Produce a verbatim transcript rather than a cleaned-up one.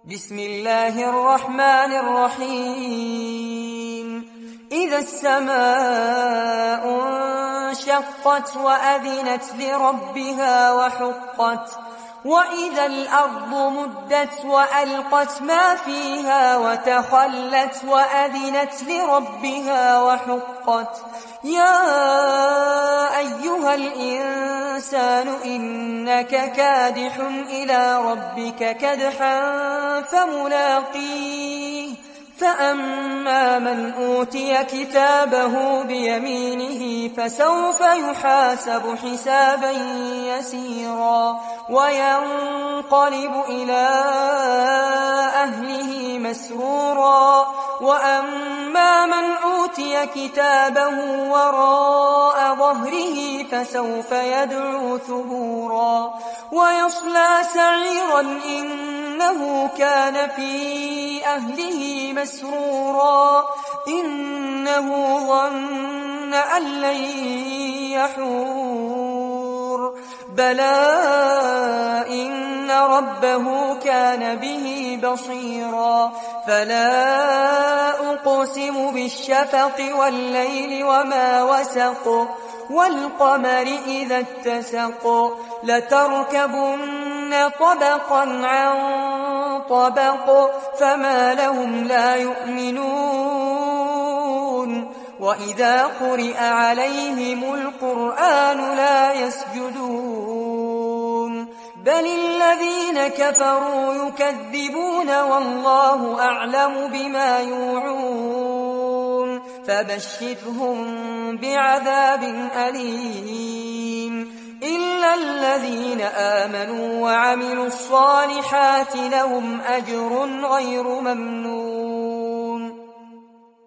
بسم الله الرحمن الرحيم إذا السماء انشقت وأذنت لربها وحقت وإذا الأرض مدت وألقت ما فيها وتخلت وأذنت لربها وحقت يا أيها الإنسان إنك كادح إلى ربك كدحا فملاقيه فأما من أوتي كتابه بيمينه فسوف يحاسب حسابا يسيرا وينقلب إلى أهله مسرورا وأما من أوتي كتابه وراء ظهره فسوف يدعو ثبورا ويصلى سعيرا إنه كان في أهله مسرورا إنه ظن أن لن يحور بلى إن ربه كان به بصيرا فلا أقسم بالشفق والليل وما وسق والقمر إذا اتسق لتركبن طبقا عن طبق فما لهم لا يؤمنون وإذا قرئ عليهم القرآن لا يسجدون بل الذين كفروا يكذبون والله أعلم بما يوعون فبشرهم بعذاب أليم إلا الذين آمنوا وعملوا الصالحات لهم أجر غير ممنون